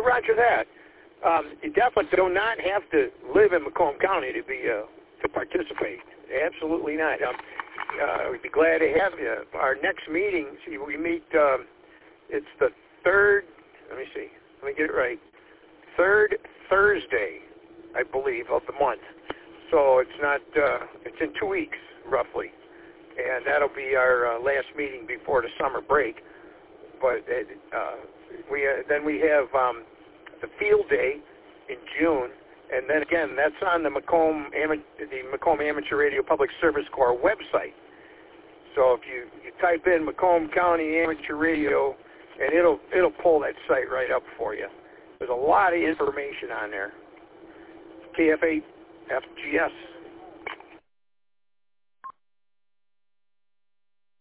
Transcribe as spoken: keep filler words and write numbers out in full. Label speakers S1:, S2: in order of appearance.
S1: roger that. Um, you definitely do not have to live in Macomb County to be uh, to participate. Absolutely not. Um, uh, we'd be glad to have you. Our next meeting, see, we meet. Um, it's the third. Let me see. Let me get it right. Third Thursday, I believe, of the month. So it's not. Uh, it's in two weeks, roughly, and that'll be our uh, last meeting before the summer break. But uh, we uh, then we have. Um, the field day in June, and then again, that's on the Macomb, the Macomb Amateur Radio Public Service Corps website. So if you, you type in Macomb County Amateur Radio, and it'll it'll pull that site right up for you. There's a lot of information on there. K F eight F G S